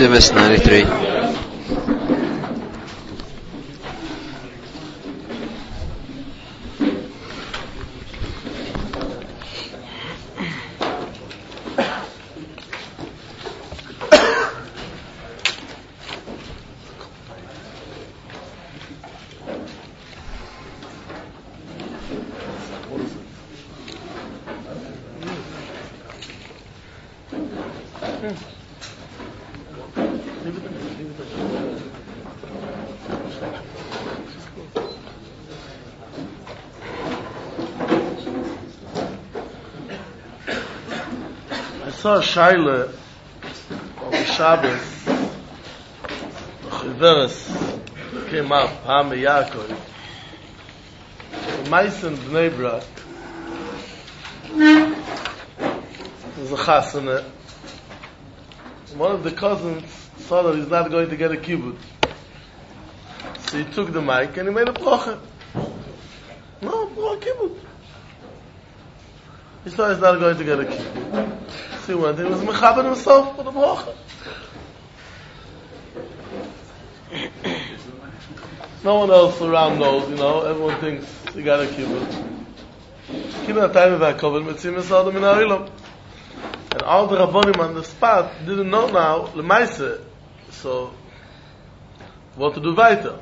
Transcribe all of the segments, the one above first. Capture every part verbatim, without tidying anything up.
Mitzvahs ninety-three. I saw a shaila on the Shabbos. The Chiveres came up, Hame Yaakov. The mice in Bnei Brak. There's a chasana. One of the cousins saw that he's not going to get a kibbutz. So he took the mic and he made a bracha. No, no kibbutz. He saw he's not going to get a kibbutz. So he went and he was mechaber himself for the bracha. No one else around knows, you know, everyone thinks he got a kibbutz. Kibbutz time of our kovel mitzim esadam in ha'olam. And all the Rabbonim on the spot didn't know now Lemaise, so what to do weiter.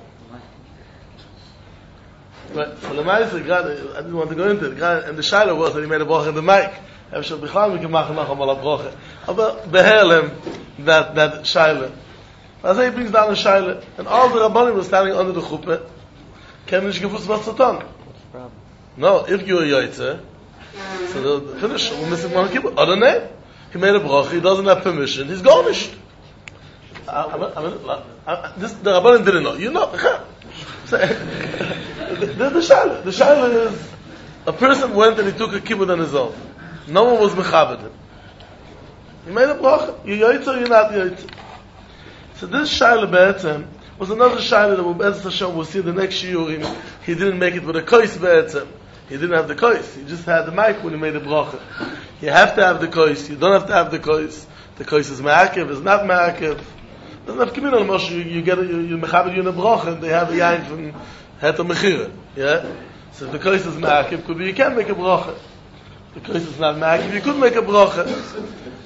Right, so Lemaise, I didn't want to go into it, and the shaila was that he made a bracha in the mic. Efshel bichlal we can machen noch einmal a bracha. Aber behelem that that shaila. As he brings down the shaila, and all the Rabbonim were standing under the chuppah, can't nicht gewusst was zu tun. No, if you are yoytze, so the finish, we're missing one kibbutz. Other name, he made a bracha, he doesn't have permission, he's garnished. I, I mean, I, this, the Rabbanim didn't know. You know. So, the, the, the shaila. The shaila is, a person went and he took a kibbutz on his own. No one was mechabed him. He made a bracha. You're yoytze or you're not yoytze. So this shaila be'etzem was another shaila that Be'ez Hashem will see the next shiurim. He didn't make it with a kois be'etzem. He didn't have the kois. He just had the mic when he made the bracha. You have to have the kois. You don't have to have the kois. The kois is ma'akev, is not ma'akev. Doesn't have communal moshe. You, you get a, you, you mechabed you in a bracha, and they have a yain from Heta Mechira. Yeah? So if the kois is ma'akev, could be you can make a bracha. The kois is not ma'akev, you could make a bracha.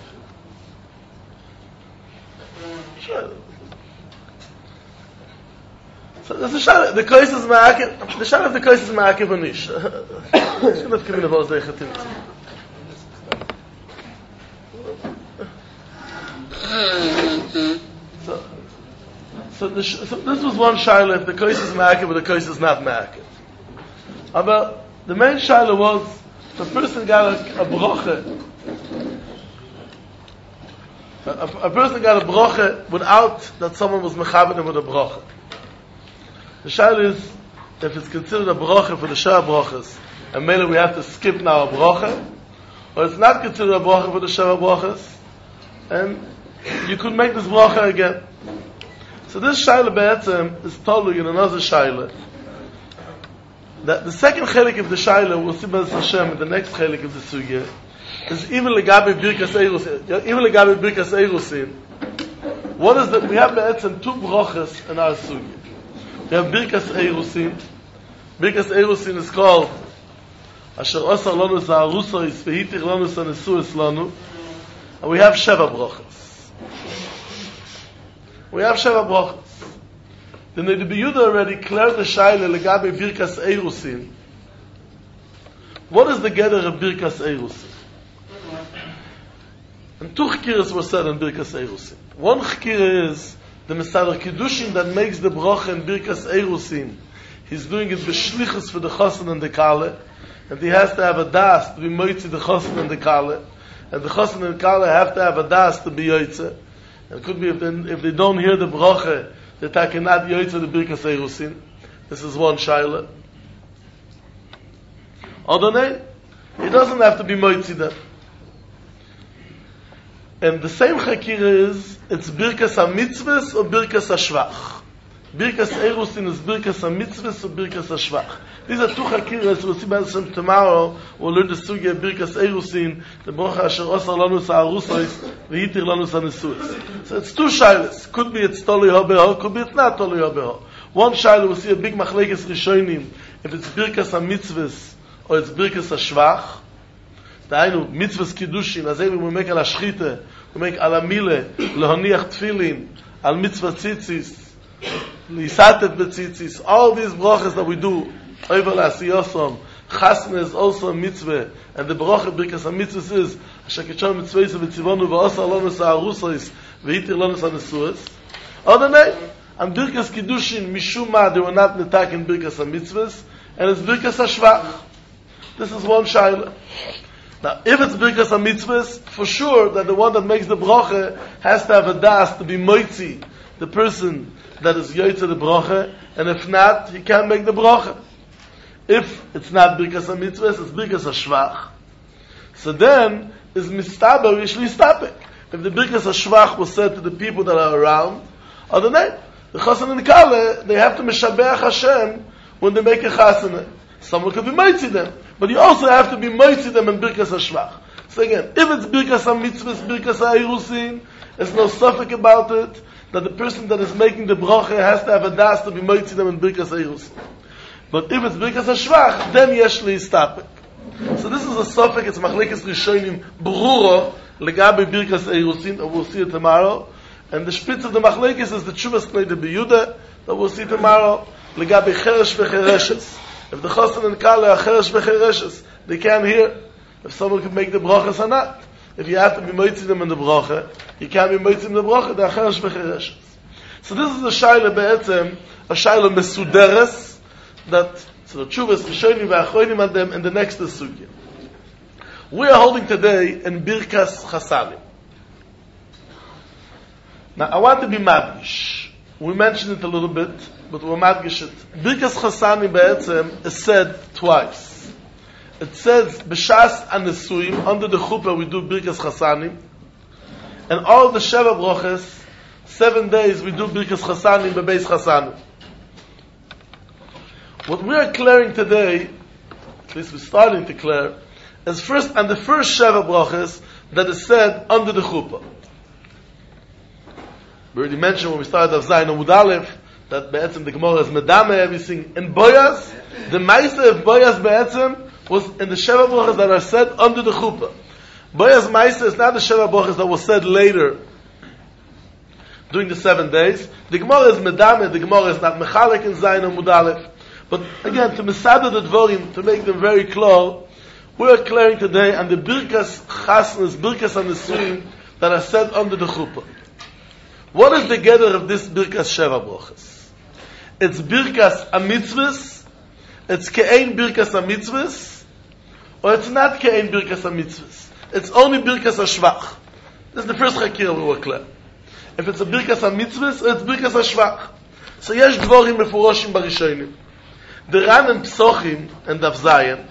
Sure. So there's a shara, the kois is ma'akev, the shara of the kois is ma'akev or nish. Shouldn't have come in the voice they chatim. So, so, the, so this was one shayla, if the kois is ma'akev or the kois is not ma'akev. But the main shayla was, the person got a, a bracha, a, a, a person got a bracha without that someone was mechabed him with a bracha. The shayla is, if it's considered a bracha for the shah brachas, and maybe we have to skip now a bracha, or it's not considered a bracha for the shah brachas, and you could make this bracha again. So this shayla be'etzem is totally in another shayla. That the second chelik of the shayla, we'll see Be'ez Hashem in the next chelik of the sugya, is even legabe birkas eirusin. Even legabe birkas eirusin. What is that? We have be'etzem two brachas in our sugya. We have birkas eirusin. Birkas eirusin is called Asher osar lanu za'arusa isvehitich lanu sanesuis lanu. And we have Sheva brachas. We have Sheva brachas. The Neder Yehuda already cleared the shayla legabe birkas eirusin. What is the gather of birkas eirusin? And two chkiras were said in birkas eirusin. One chkira is the Mesader Kiddushin that makes the bracha in birkas eirusin. He's doing it b'shlichus for the chassan and the kale, and he has to have a das to be moitzi the chassan and the kale. And the chassan and kala have to have a das to be yoytze. And it could be if they, if they don't hear the bracha, that they cannot yoytze the birkas eirusin. This is one shayla. Adonai, he doesn't have to be moitzi them. And the same chakira is, it's birkas ha-mitzvahs or birkas ha-shvach. Birkas Erusin is Birkas HaMitzvahs and Birkas HaShvach. These are two chakiras. We'll see about them tomorrow. We'll learn the sugya of Birkas Erusin, the Brocha Asher Osar Lanus HaArusos, V'yitir Lanus HaNesuos. So it's two shilas. Could be it's Tolei HaBeho, could be it's not Tolei HaBeho. One shilah, we'll see a big machlekes rishonim, if it's Birkas HaMitzvahs or it's Birkas HaShvach. Dainu, Mitzvahs Kiddushin, as we make al Ashchite, we make al Amile, Lehoniach Tfilin, al Mitzvah Tzitzis, Lisatet Betzitzis, all these brachas that we do, over L'asiyosam, Chasna is also a mitzvah, and the bracha Birkas HaMitzvahs is, Asher Kitshon Mitzvahs V'tzivonu V'osar Lanus HaArusos, V'yitir Lanus HaNesuos. Other name, and Birkas Kiddushin, Mishum Ma, they were not netak in Birkas HaMitzvahs, and it's Birkas HaShvach. This is one shayla. Now, if it's Birkas HaMitzvahs, for sure that the one that makes the bracha has to have a das to be moitzi, the person that is yoytze the bracha, and if not, he can't make the bracha. If it's not Birkas HaMitzvahs, it's Birkas HaShvach. So then, is mistaber usually stapik. If the Birkas HaShvach was said to the people that are around, or the name, the Chassan and Kale, they have to mishabeach Hashem when they make a chasana. Someone could be moitzi them, but you also have to be moitzi them in Birkas HaShvach. So again, if it's Birkas HaMitzvahs, Birkas HaErusin, there's no suffix about it, that the person that is making the bracha has to have a das to be moitzi them in Birkas HaErusin. But if it's Birkas HaShvach, then yesh leistapik. So this is a suffix, it's machlekes rishonim brura, legabe Birkas HaErusin, and we'll see it tomorrow. And the spitz of the machlekes is the Tshuvas Knei de Beyuda, that we'll see tomorrow, legabe cheresh v'chereshes. If the Chassan and Kale are cheresh v'chereshes, they can't hear if someone can make the brachas or not. If you have to be moitzim them in the bracha, you can't be moitzim in the bracha, they're cheresh v'chereshes. So this is a shayla be'etzem, a shayla mesuderes, that, so the Tshuvas, Rishonim v'achronim on them in the next sugya. We are holding today in Birkas Chasanim. Now, I want to be madgish. We mentioned it a little bit, but we're madgish it. Birkas Chasanim be'etzem is said twice. It says, B'shas Anesuim, under the chuppah we do Birkas Chasanim, and all the Sheva Broches, seven days we do Birkas Chasanim be'beis Chasanim. What we are clearing today, at least we're starting to clear, is first, and the first Sheva Broches that is said under the chuppah. We already mentioned when we started of Zayin Amud Aleph that Be'etzem the Gemara is Medame everything. In Boyaz, the Meister of Boyaz Be'etzem was in the Sheva Brachas that are said under the Chuppah. Boyaz Meister is not the Sheva Brachas that was said later during the seven days. The Gemara is Medame, the Gemara is not Mechalek in Zayin Amud Aleph. But again, to Mesada the Dvorim, to make them very clear, we are clearing today on the Birkas Chasnas, Birkas HaNesuim that are said under the Chuppah. What is the gather of this Birkas Sheva Brochas? It's Birkas HaMitzvahs, it's Ke'ein Birkas HaMitzvahs, or it's not Ke'ein Birkas HaMitzvahs. It's only Birkas HaShvach. This is the first Chakir we were clear. If it's a Birkas HaMitzvahs, it's Birkas HaShvach. So yesh dvorim mefuroshim barishonim. The Ran and Psochim and Daf Zayin,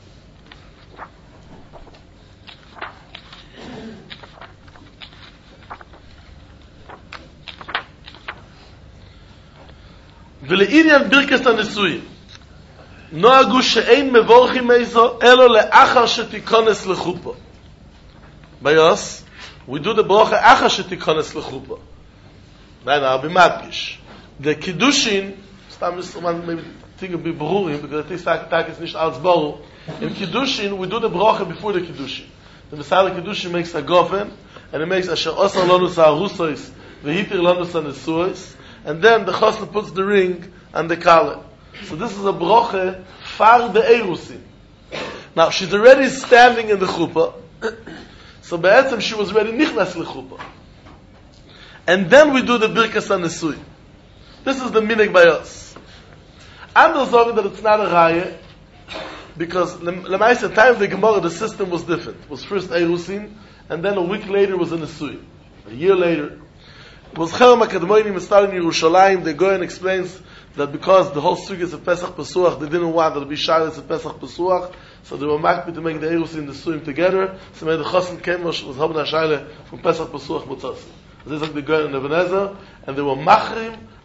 ולעניין ברכת הנישואין נוהגו שאין מבורכים איזו אלו לאחר שתיכנס לחופה. ביוס, we do the bracha אחר שתיכנס לחופה. Nein, I'll be madgish. The Kiddushin, stam is man maybe think of be beruhim, because this tag is nicht als boru. In Kiddushin, we do the bracha before the Kiddushin. The Messiah Kiddushin makes a gofen, and it makes asher osar lanus ha'arusos v'hitir lanus ha'nesuos. And then the chassan puts the ring and the kala. So this is a broche far the erusin. Now she's already standing in the chuppah. So be'etzem she was already nichnas lechuppah. And then we do the birkas hanesui. This is the minig by us. I'm not saying that it's not a raya, because lemaisa time of the Gemara the system was different. It was first erusin, and then a week later was a nesui. A year later. It was Cherem HaKadmonim started in Yerushalayim. The Goyen explains that because the whole sugyas of Pesach Pesuach, they didn't want there to be shilas of Pesach Pesuach, so they were makbid to make the Erusin and the Suim together. So when the Chassan came, was having a shaila from Pesach Pesuach Motzos. This is like the Goyen in Ebenezer, and they were machrim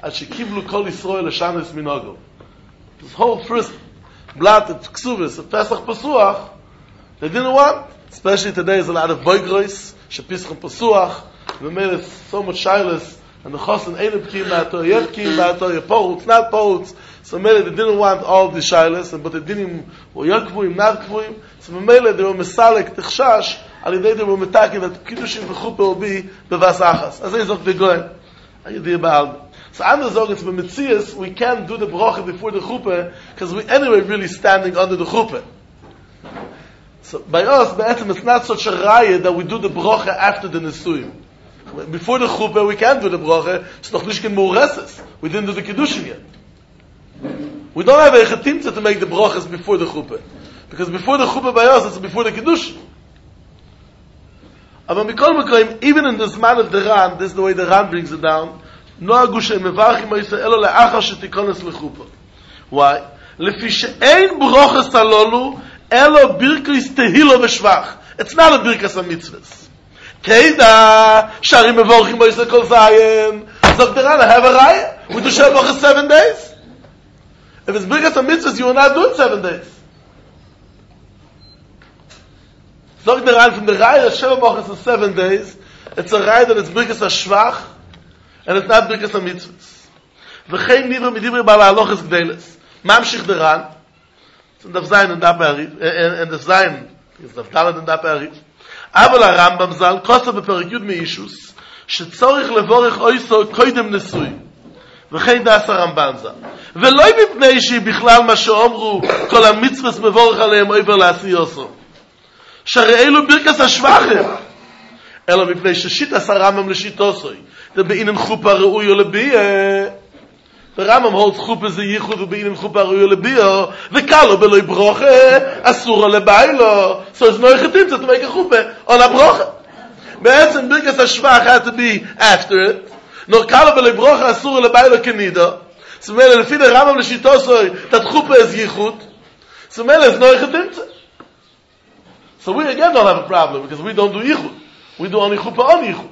as shekiblu kol Yisrael l'shanos minogel. This whole first blot of Ksubis, of Pesach Pesuach, they didn't want. Especially today, there's a lot of boigrois, shepischem Pesuach, we made it so much shilas, and the chosin ain't p'kim ba'ato, yet p'kim ba'ato, yet pohuts, not pohuts. So Mele, they didn't want all the shilas, but they didn't, were yet kvuim, not kvuim. So Mele, they were mesalik, tichshash, aliday they were metaking that kiddushin v'chuppah will be bevasachas. As they zog v'goyen. Ayidiyah ba'al. So I'm the it's b'metzias, we can't do the bracha before the chuppah, because we anyway really standing under the chuppah. So by us, be'etzim, it's not such a raya that we do the bracha after the nesuim. Before the chuppah, we can't do the bracha, it's noch nicht kein mureses. We didn't do the kiddushin yet. We don't have a chetimtza to make the brachas before the chuppah. Because before the chuppah by us, it's before the kiddushin. But even in this man of the Ran, this is the way the Ran brings it down, no agushay mevarchim ha'yisrael elo le'achar shetikonos lechuppah. Why? Lefi she'ein brachas talolu elo birkis tehilo v'shvach. It's not a birkas ha-mitzvahs. Keida shari mevarchim ha'yisrael kol zayin. Zog the Ran, I have a raya. We do shel brachas seven days. If it's birkas ha-mitzvahs, you will not do it seven days. Zog the Ran from the raya that sheva brachas is seven days. It's a raya that it's birkas ha-shvach. And it's not birkas ha-mitzvahs. V'chein nivra midivri ba'al ha'alochas gdeles. Mamshich the Ran. It's in Daf Zayin and Daf Be'arif. And Daf Zayin is Daf Dalet and Daf Be'arif. Aval HaRambam Zal, kosa beperek Yud meishus, shetzorich levorich oiso koidem nesui. V'chein das HaRambam Zal. V'loi mipnei shi bichlal ma she'omru kol ha-mitzvahs mevorich aleim oiver la'asiyoso. Shari elu birkas ha-shvachim. Elo mipnei sheshitas HaRambam l'shitosoi. The beinen chuppah reuyo lebiyah. The Rambam holds chuppah ze yichud beinen chuppah reuyo lebiyah. The kalo beloi broche asura lebaylo. So it's no chetimtza to make a chuppah on a broche. Be'etzem birkas hashvach had to be after it. No kalo beloi broche asura lebaylo kenida. So mele lefi the Rambam l'shitosoi that chuppah is yichud. So mele is no chetimtza. So we again don't have a problem because we don't do yichud. We do only chuppah on yichud.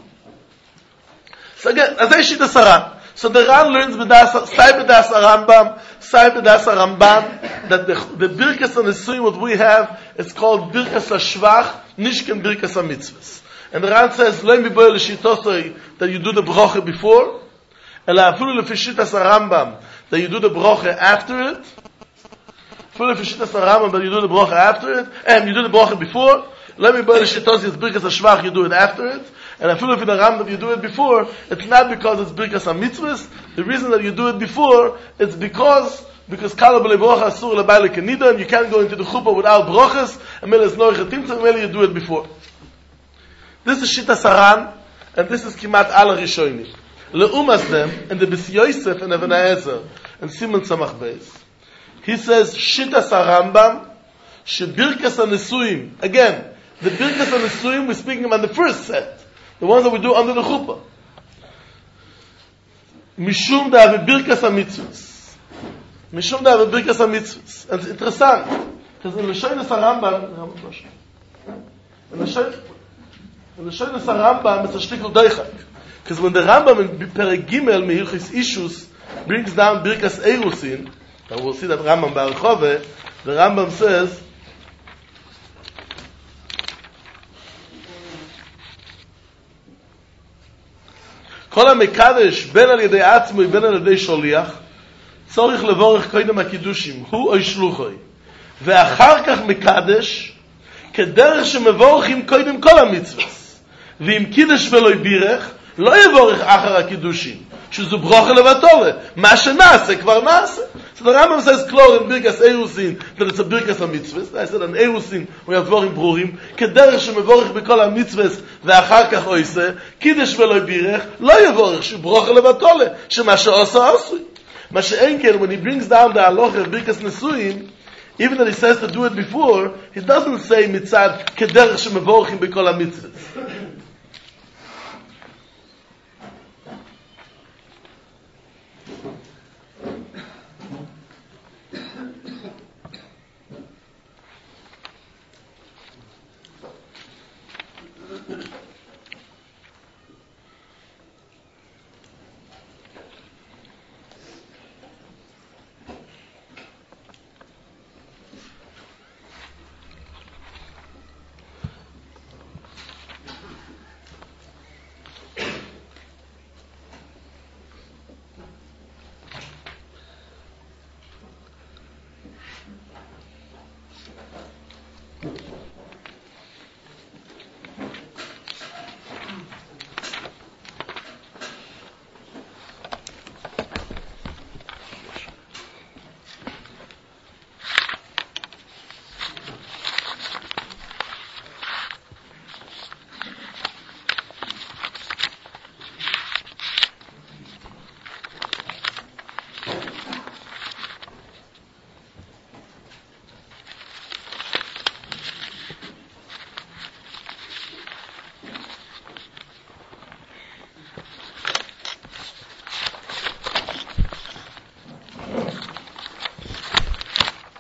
So again, as I see the Saran. So the Ran learns b'das, say b'das Rambam, say b'das Rambam, that the, the Birkas HaNesuim, what we have, it's called Birkas HaShvach, Nishken Birkas HaMitzvahs. And the Ran says, Lo mi boy l'shitosoi, that you do the broche before, ela afilu l'fishitas Rambam, that you do the broche after it, afilu l'fishitas Rambam, that you do the broche after it, and you do the broche before, Lo mi boy l'shitosoi, it's Birkas HaShvach, you do it after it, and I feel if in the Rambam you do it before, it's not because it's birkas ha-mitzvahs. The reason that you do it before, it's because because kala b'lei brocha asur lebayla kenida, and you can't go into the chuppah without brochas, and mele is no chetimtza, and mele you do it before. This is Shita Saran, and this is Kimat Ala Rishonim. Leumas them, and the B'si Yosef and Even HaEzer, and Simon Tzemach Beis. He says, Shita Sarambam, Shebirkas ha-nesuim. Again, the birkas ha-nesuim, we're speaking about the first set. The ones that we do under the chuppah. Mishum da ave birkas ha-mitzvahs. Mishum da ave birkas ha-mitzvahs. And it's interesting. Because in the Shoynes HaRambam, in the Shoynes HaRambam, it's a shtickle doichak. Because when the Rambam in Perek Gimel, Mehilchis Ishus, brings down birkas Eirusin, and we'll see that Rambam Ba'archove, the Rambam says, כל המקדש בין על ידי עצמו ובין על ידי שליח צריך לבורך קודם הקידושים הוא או שלוחוי ואחר כך מקדש כדרך שמבורכים קודם כל המצוות ואם קידש ולא יבירך לא יבורך אחר הקידושים שזו ברוכה לבטולה מה שנעשה כבר נעשה. So the Rambam says close in birkas Eirusin that it's a birkas ha-mitzvahs. I said an Eirusin we have dvorim brurim כדרך שמבורך בכל המצוות ואחר כך עושה קידש ולא יבירך לא יבורך שברוכה לבטולה שמה שעושה עשוי. מה שאין כן when he brings down the halacha of birkas nesuim even that he says to do it before he doesn't say mitzad כדרך שמבורכים בכל המצוות.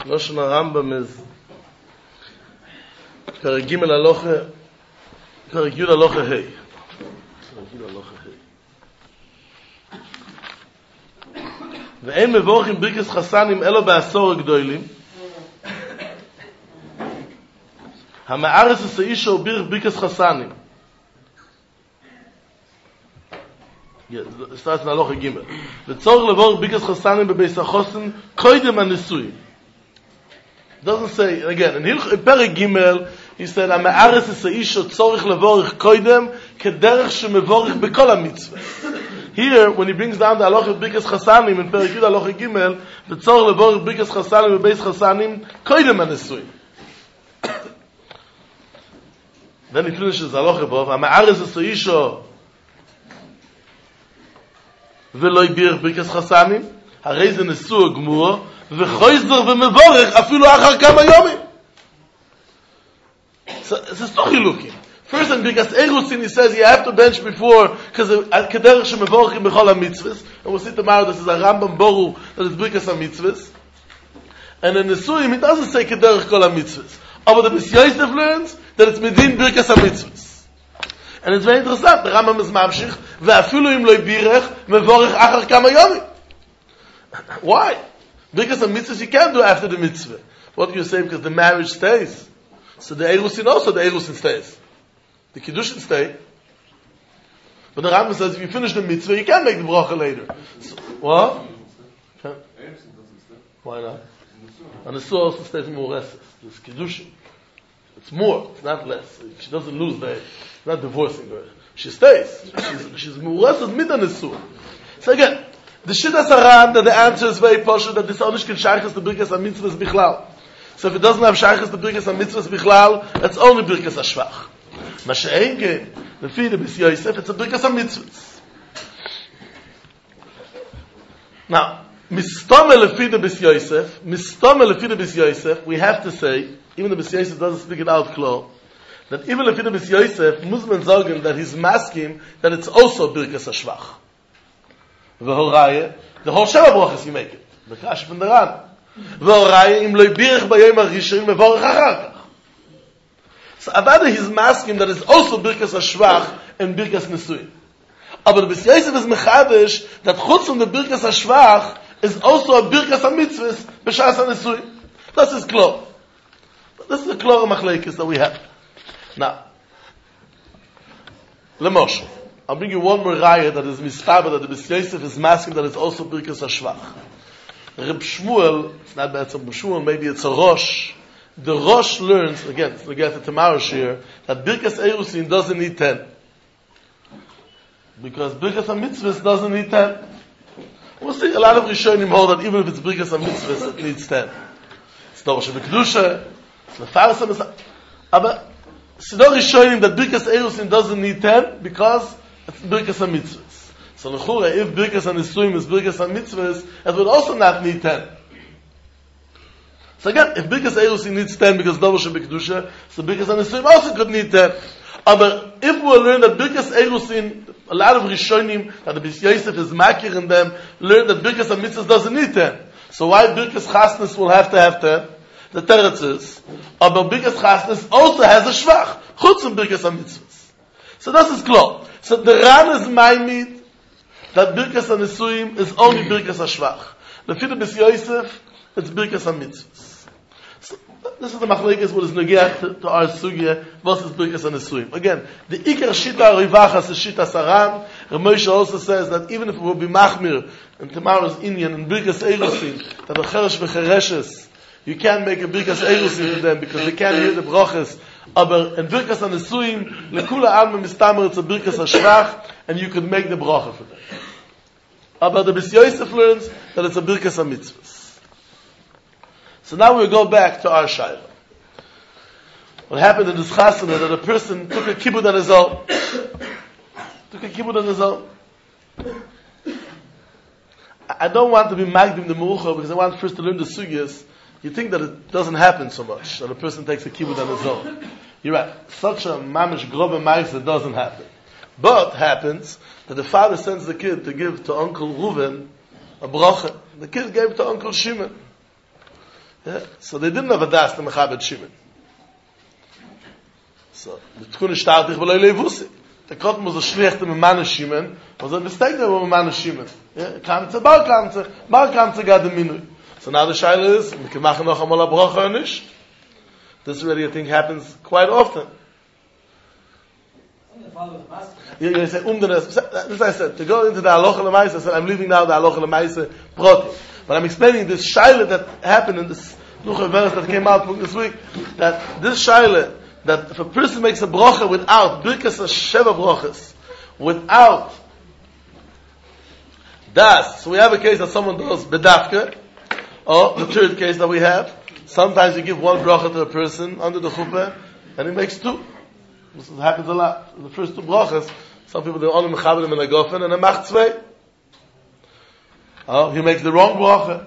Lashon Rambam is Perek Gimel Aloche, Perek Yud Aloche Hey. Perek Yud Aloche Hey. Ve'en mevorchim birkas chasanim elo ba'asor gdoilim. Ha'ma'aretz esa'isha ubirch birkas chasanim. Yeah, it starts in Aloche Gimel. V'tzorch levorch birkas chasanim bebeis hachosin koidem ha'nesuyim. Doesn't say, again, in Perek Gimel, he said, "Ha'ma'aretz esa'isha tzorich levorich koidem kederech shemevorich bekol ha'mitzvah." Here, when he brings down the Aloche Birkas Chasanim in Perek Yud Aloche Gimel, the tzorich levorich Birkas Chasanim bebeis Chasanim koidem ha'nesuyim. Then he finishes Aloche Bov, "Ha'ma'aretz esa'isha v'lo yibirch Birkas Chasanim, harei ze nesuah gmur, v'choizer v'mevorech afilu achar kama yomim." So, it's a story looking. First, in Birkas Erusin, he says you have to bench before, because kederech shemevorechim b'chol ha-mitzvahs, and we'll see tomorrow this is a Rambam Boru, that is Birkas ha-mitzvahs. And in Nesuim, it doesn't say kederech kol ha-mitzvahs. But the Bis Yosef learns that it's midin Birkas ha-mitzvahs. And it's very interesting. The Rambam is mamshich, ve'afilu im lo yibirech, mevorech achar kama yomim. Why? Birkas ha-mitzvahs you can't do after the mitzvah. What do you say? Because the marriage stays. So the Erusin also, the Erusin stays. The Kiddushin stay. But the Rambam says if you finish the mitzvah, you can't make the bracha later. So, what? Okay. Why not? And the Surah also stays more less. It's Kiddushin. It's more, it's not less. She doesn't lose the, she's not divorcing her. She stays. She's, she's more less than mid on the Surah. So again, the Shidduch Saran, that the answer is very posh, that this Onish can shaykhs the Birkas HaMitzvahs Bichlal. So if it doesn't have shaykhs the Birkas HaMitzvahs Bichlal, it's only Birkas HaShvach. Masha'enge, the feed of Bis Yosef, it's a Birkas HaMitzvahs. Now, Mistome lefid of Bis Yosef, Mistome lefid of Bis Yosef, we have to say, even the Bis Yosef doesn't speak it out clear, that even lefid of Bis Yosef, Muslim sagen that he's masking that it's also Birkas HaShvach. V'horaya, the whole Sheva Brachas you make it. The Kash from the Ran. V'horaya, im lo yibirch b'yom ha'rishon, mevorech achar kach. So Avada he's masking that it's also Birkas HaShvach and Birkas Nesuim. But the Bis Yosef is mechadesh that chutz from the Birkas HaShvach is also a Birkas HaMitzvahs b'shas HaNesuim. This is klar. This is the klar machlekes that we have. Now, Lemosh, I'll bring you one more raya that is mistaber that the Bis Yosef is masking that it's also Birkas HaShvach. Reb Shmuel, it's not bad Reb Shmuel, maybe it's a Rosh. The Rosh learns, again, we get to tomorrow shir, that Birkas Erusin doesn't need ten. Because Birkas HaMitzvahs doesn't need ten. We'll see a lot of Rishonim hold that even if it's Birkas HaMitzvahs, it needs ten. It's Dorosh HaBekdusha, it's Mefarsam, it's but it's not Rishonim that Birkas Erusin doesn't need ten because it's Birkas HaMitzvahs. So L'chura, if Birkas HaNesuim is Birkas HaMitzvahs, it would also not need ten. So again, if Birkas Erusin needs ten because Dorosh HaBekdusha, so Birkas HaNesuim also could need ten. But if we learn that Birkas Erusin, a lot of Rishonim, that the Bis Yosef is makir in them, learn that Birkas HaMitzvahs doesn't need ten. So why Birkas Chasnas will have to have ten? The teretz is, but Birkas Chasnas also has a shvach, chutz from Birkas HaMitzvahs. So this is klar. So the Ran is maimid that Birkas HaNesuim is only Birkas HaShvach. The Fid of Bis Yosef, it's Birkas HaMitzvahs. So this is the machlekes what is negiyah to, to our sugya versus Birkas HaNesuim. Again, the ikar shita rivachas is shita saran. Ramosha also says that even if it will be machmir in tomorrow's Inyan and Birkas Erusin, that the cheresh v'chereshes, you can't make a Birkas Erusin with them because they can't hear the brachas. But in Birkas HaNesuim, lekula alma mistamer it's a Birkas HaShvach, and you could make the bracha for them. But the Bis Yosef learns that it's a Birkas HaMitzvahs. So now we go back to our shayla. What happened in this chasana that a person took a kibbud on his own. Took a kibbud on his own. I don't want to be magdim the mucha because I want first to learn the sugyas. You think that it doesn't happen so much, that a person takes a kibbud on his own. You're right. Such a mamish grobe ma'isa doesn't happen. But happens that the father sends the kid to give to Uncle Reuven a bracha. The kid gave to Uncle Shimon. Yeah? So they didn't have a das to Mechabed Shimon. So, the Tkun started with Leilei Vusi. The Kotten was a schlechte mit Mann Shimon, was a mistake there with Mann Shimon. Yeah? Kamze, Bar Kamze, Bar Kamze got the Minui. So now the Shaila is, we can machen noch einmal a Bracha or nicht. This already, I think, happens quite often. You, you say, um, this I said, to go into the Halacha L'Maisa, I said, I'm leaving now the Halacha L'Maisa Proti. But I'm explaining this Shaila that happened in this Lucha verse that came out this week, that this Shaila, that if a person makes a Bracha without, Birkas Sheva Brachas, without Das, so we have a case that someone does Bedafka, or the third case that we have, sometimes you give one Bracha to a person under the Chuppah, and he makes two. This happens a lot. The first two brachas, some people do only mechaber them in a gofen and a macht zwei. Oh, he makes the wrong bracha.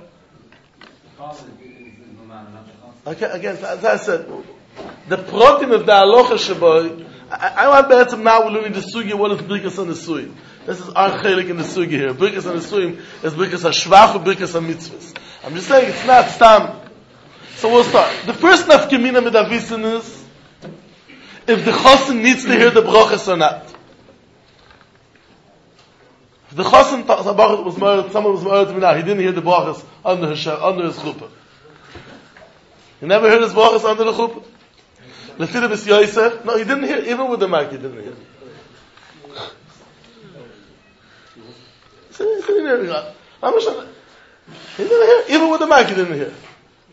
Okay, again, as I said, the protein of the halacha shaboy. I, I want better now we're learning the sugi. What is brikas and the suim? This is our chelik in the sugi here. Brikas and the suim is brikas hashvach and brikas and mitzvahs. I'm just saying it's not stam. So we'll start. The first nafkemina mit avisin is if the chosin needs to hear the brachas or not. If the chosin was married, someone was married to me now, he didn't hear the brachas under his under his chuppah. He never heard his brachas under the chuppah. Lefida bis Yosef, no, he didn't hear, even with the mic, he didn't hear. He didn't hear. He didn't hear, even with the mic, he didn't hear.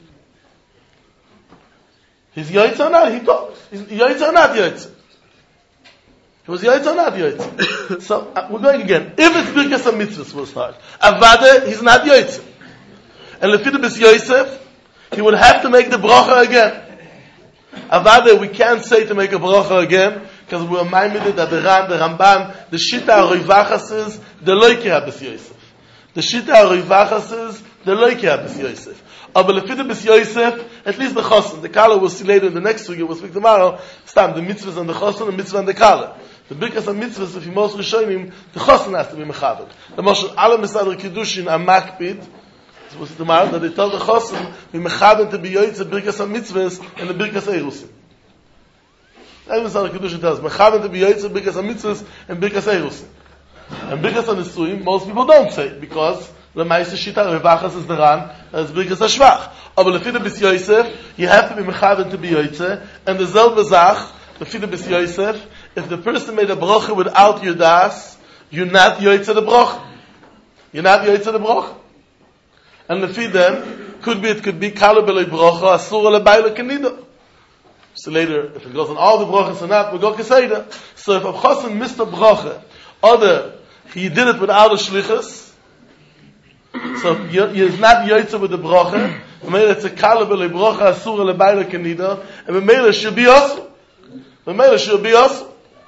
He's Yaitz or not? He talks. He's Yaitz or not Yaitz? He was Yaitz or not Yaitz? So, uh, we're going again. If it's Birkas HaMitzvahs, we'll start. Avada, he's not Yaitz. And Lefida bis Yosef, he would have to make the bracha again. Avada, we can't say to make a bracha again, because we're reminded that the Ram, the Ramban, the Shita HaRoivachas is, the Loikeh bis Yosef. The Shita HaRoivachas is, the Loikeh bis Yosef. But Lefida bis Yosef, at least the Chosin, the Kala we'll see later in the next week, we'll speak tomorrow, Stam, the mitzvahs and the Chosin, the mitzvah and the Kala. The Birkas and mitzvahs, if you most Rishonim, the Chosin has to be Mechaber. The Moshe, alle Mesadr Kiddushin are Makpid, so we'll see tomorrow, that they tell the Chosin, be Mechaber to be Yoitz, the Birkas and mitzvahs, and the Birkas Eirusim. Alle Mesadr Kiddushin tells, Mechaber to be Yoitz, the Birkas and mitzvahs, and Birkas Eirusim. And Birkas and Nisuim, most people don't say, because the Ma'aseh Shita Revachas is the Ran, as Birkas HaShvach. Aber Lefida bis Yosef, you have to be Mechaber to be Yoitze, and the Zelbe Zach, Lefida bis Yosef, if the person made a bracha without your das, you're not Yoitze the bracha. You're not Yoitze the bracha. And Lefida, could be, it could be Kala B'lei bracha, Asura Le'bayla Kenida. So later, if it goes on all the brachas or not, we go Keseda. So if a Chosin missed a bracha, other, he did it without a shlichus, so you're, you're not Yoitze with the bracha, Memela it's a Kala B'lei bracha, Asura Le'bayla Kenida, and Memela should be us. Memela should be us.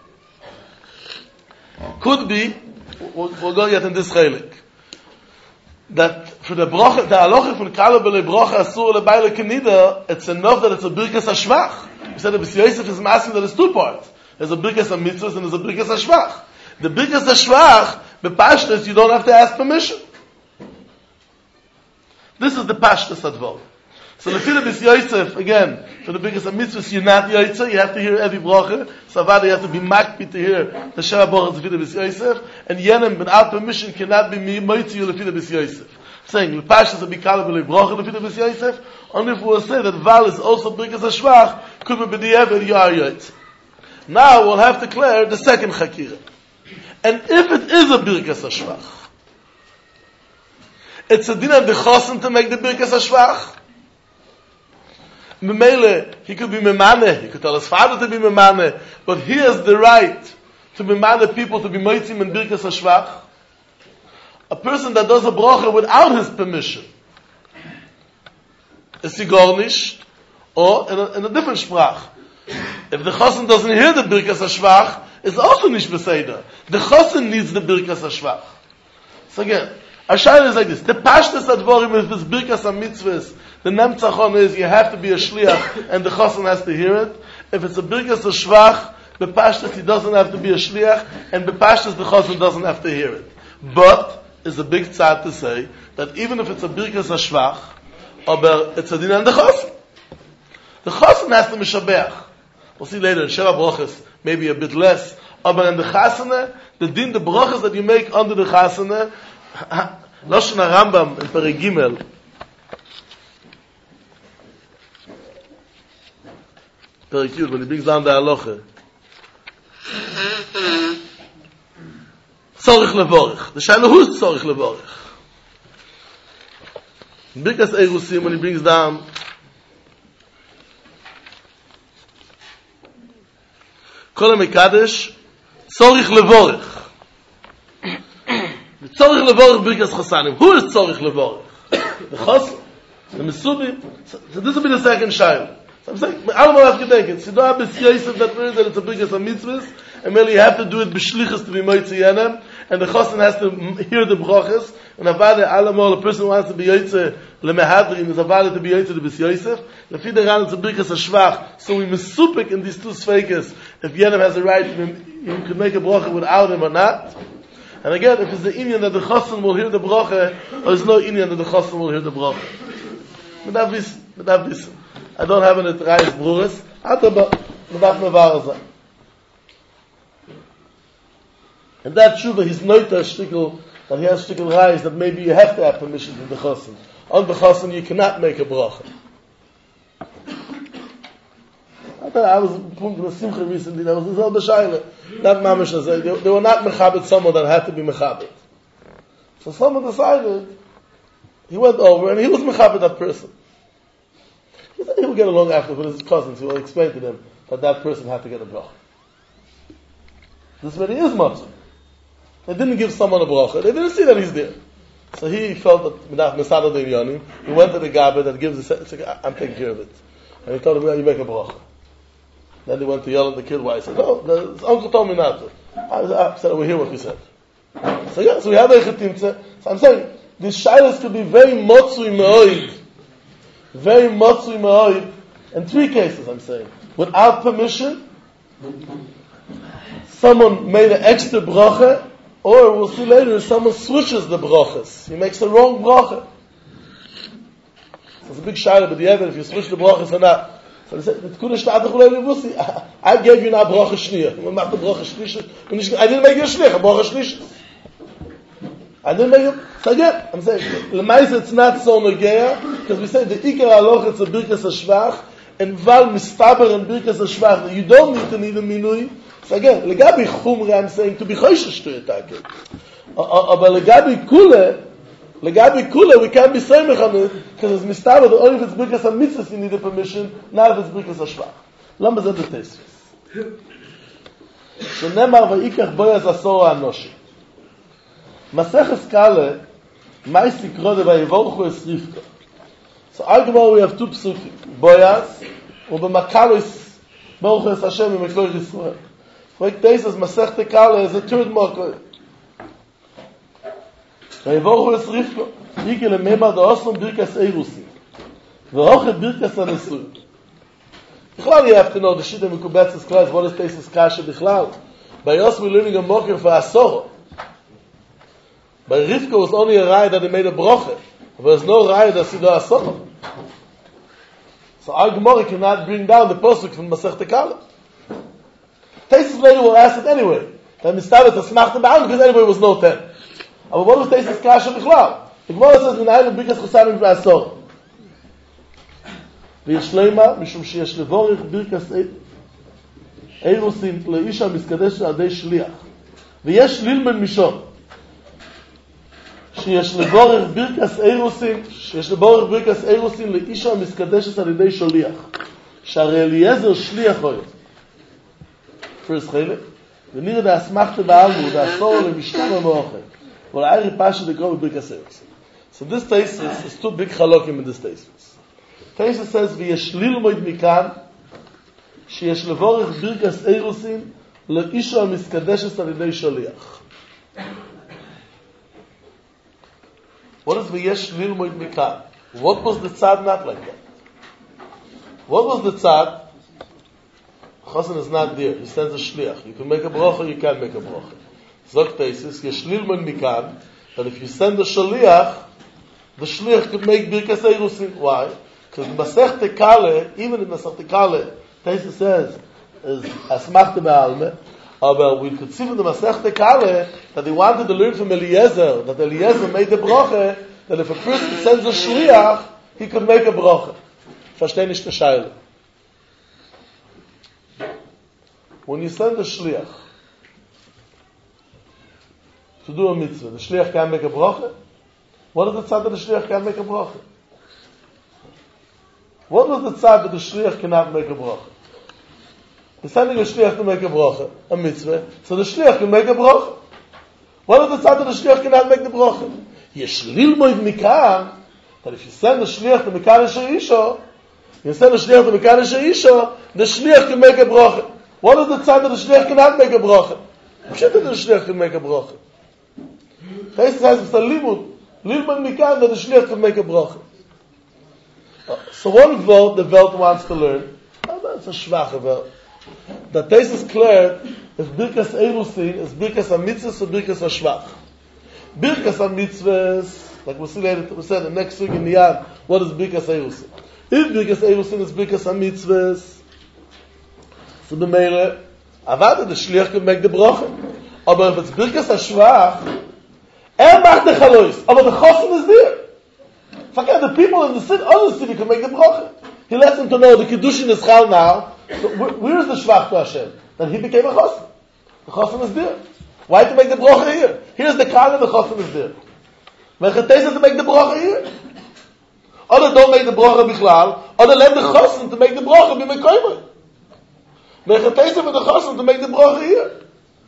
Could be, we'll, we'll go yet in this chelik, that for the bracha, the halacha from Kala B'lei bracha, Asura Le'bayla Kenida, it's enough that it's a Birkas HaShvach. We said that Bis Yosef is asking that it's two parts. There's a Birkas HaMitzvahs and there's a Birkas HaShvach. The Birkas HaShvach, the Pashtas, you don't have to ask permission. This is the Pashtas Advol. So the Lefida bis Yosef, again, for the Birkas HaMitzvahs, you're not Yoitze, you have to hear every bracha. Savada, you have to be makpi to hear the Sheva Borach Lefida bis Yosef, and Yenem, without permission, cannot be Moitzi you Lefida bis Yosef. Saying, the Pashtas will be Kala B'lei bracha Lefida bis Yosef, only if we will say that Val is also Birkas HaShvach, could be B'di'ever, you are Yoitze. Now we'll have to declare the second Chakira. And if it is a Birkas HaShvach, it's a din of the Chosin to make the Birkas HaShvach. Memele, he could be Memane, he could tell his father to be Memane, but he has the right to Memane people to be Moitzim in Birkas HaShvach. A person that does a bracha without his permission is he garnished, or in a, in a different sprach. If the Chosin doesn't hear the Birkas HaShvach, it's also nicht Beseder. The Chosin needs the Birkas HaShvach. So again, our shayla is like this. The Pashtas Advorim is this Birkas HaMitzvahs. The Nemtzachon is you have to be a Shliach and the Chosin has to hear it. If it's a Birkas HaShvach, the Pashtas he doesn't have to be a Shliach, and the Pashtas the Chosin doesn't have to hear it. But, it's a big tzad to say, that even if it's a Birkas HaShvach, aber it's a din and the chosen. The chosen has to mishabeach. We'll see later in Sheva Brochus, maybe a bit less. Aber in the chasana, the din, the brochus that you make under the chasana, Lashon HaRambam in Perek Gimel, Perek Yud, when he brings down the halacha, Tzorich levorich. The shaila who is tzorich levorich? In Birkas Eirusim, when he brings down Kol HaMekadesh, tzorich levorich. The tzorich levorich Birkas Chasanim. Who is tzorich levorich? The Chasam, the Mesubim. So this will be the second shaila. So I'm saying, I don't know how to think it. You don't have this Yosef that means that it's a Birkas HaMitzvahs, and merely you have to do it b'shlichus to be moitzi yenem, and the chosin has to hear the brachas, and avada alamol, a person who wants to be yotze lemehadrim is avada to be yotze to bis Yosef. Lefi the ran it's a Birkas HaShvach, so we mesupik in these two sveikas, if yenem has a right, you can make a bracha without him or not. And again, if it's the inyan that the chosin will hear the bracha, or there's no inyan that the chosin will hear the bracha. Medavis, medavis. I don't have any Reis Bruris. Ataba, medaf mevarazah. And that tshuva, he's not a shtickle, that he has shtickle Reis, that maybe you have to have permission from the chosin. On the chosin, you cannot make a bracha. I was in a simcha recently, there was this other shaila, not mamish, they, they were not mechabit someone that had to be mechabit. So someone decided, he went over and he was mechabit that person. He said he will get along after with his cousins, he will explain to them that that person had to get a bracha. This really is matzah. They didn't give someone a bracha, they didn't see that he's there. So he felt that Mesada de Yonim, he went to the Gabe that gives the said, I'm taking care of it. And he told him, well, you make a bracha. Then he went to yell at the kid why. He said, no, the, his uncle told me not to. I, I said, we hear what you said. So yeah, so we have a chetimtze. So I'm saying, these shilas could be very motzui me'oid. Very motzui me'oid. In three cases, I'm saying. Without permission, someone made an extra bracha, or we'll see later, someone switches the brachas. He makes the wrong bracha. So it's a big shilah, but the other, if you switch the brachas or not. So they said, I gave you now bracha shniya. I didn't make you a shliach, a bracha shlish. I didn't make you. So again, I'm saying, l'mayis it's not so negeya, because we say the ikar haloch it's a birkas hashvach, and val mistaber and birkas hashvach, you don't need to need a minui. So again, legabi chumra, I'm saying to be choishish to it, okay. But legabi kule, legabi kule, we can't be saying on it, because it's mistaber, that only if it's birkas hamitzvahs you need the permission, not if it's birkas hashvach. Lama zed the tesis. Shenemar va'ikach boyaz asora anoshi. Maseches Kale, Maisi Krode Vayivorchu es Rivka. So arguably we have two psukim. Boyaz, and B'Makalos Baruch es Hashem Yimekloich Yisrael. Like this is Masechta Kale is a third Makor. Vayivorchu es Rivka. Ike lemema da Oslam Birkas Eirusim. V'Hochet Birkas HaNesuyim. Bichlal you have to know the Shita Mekubetzes class, what is Tesis Kasha Bichlal. By us we're learning a Makor for Asoro. By Rivka was only a raya that he made a broche. But there's no raya that he did a asana. So our Gemara cannot bring down the posuk from Masechta Kala. Tesis later will ask it anyway. Then we started to smach the ba'al because anyway it was no ten. But what was Tesis Kasha Bichlal? The Gemara says, V'nayim Birkas Chasanim V'asor. V'yishleima, Mishum sheyesh levorich Birkas Eirusim le'isha miskadesh adei shliach. V'yesh lilmen mishom. שיש לבורך בירקס אירוסים, שיש לבורך בירקס אירוסים לאישה המסקדשת על ידי שליח. שהרי אליעזר שליח הוא. פרס חלק. ונראה דאסמכת בעלמו, דאסור למשכם המאוכל. ולאי ריפשת לקרוא בבירקס אירוסים. So this thesis is two big halokim in this thesis. Thesis says, ויש ללמוד מכאן, שיש לבורך בירקס אירוסים לאישה המסקדשת על ידי שליח. What is v'yesh lilmoid mikan? What was the tzad not like that? What was the tzad? Chosin is not there. He sends a shliach. You can make a bracha, you can't make a bracha. Zok teisis, yesh lilmoid mikan, that if you send a shliach, the shliach could make birkas eirusin. Why? Because in Masechta Kale, even in Masechta Kale, Taisa says, is asmachta me'alme, but we could see from the Masechta Kale that they wanted to learn from Eliezer, that Eliezer made the broche, that if a person sends a shliach, he could make a broche. Versteh nicht die Scheile. When you send a shliach to do a mitzvah, the shliach can't make a broche? What is the tzad that the shliach can't make a broche? What was the tzad that the shliach cannot make a broche? He's sending a shliach to make a broche, a mitzvah, so the shliach can make a broche. What is the tzad that the shliach cannot make the broche? Yesh lilmoid mikan, that if you send a shliach to mikan she'isho, you send a shliach to mikan she'isho, the shliach can make a broche. What is the tzad that the shliach cannot make a broche? Pshat that the shliach can make a broche. This says it's a limud. Lilmoid mikan that the shliach can make a broche. So one vote the Welt wants to learn, oh, that's a schwache Welt. That this is clear if Birkas Eirusin is Birkas HaMitzvahs or Birkas HaShvach. Birkas HaMitzvahs, like we see later, we said the next week in the Yad, what is Birkas Eirusin? If Birkas Eirusin is Birkas HaMitzvahs, so the Meile, Avada, the Shliach can make the broche. But if it's Birkas HaShvach, er macht the Chalois, but the Chosim is there. Forget the people in the city, other city can make the broche. He lets them to know the Kiddushin is chal now. So where, where is the shvach to Hashem? Then he became a chosim. The chosim is there. Why to make the broche here? Here's the kal and the chosim is there. Mechatesa to make the broche here. Other don't make the broche bichlal. Other let the chosim to make the broche be mekoyma. Mechatesa for the chosim to make the broche here.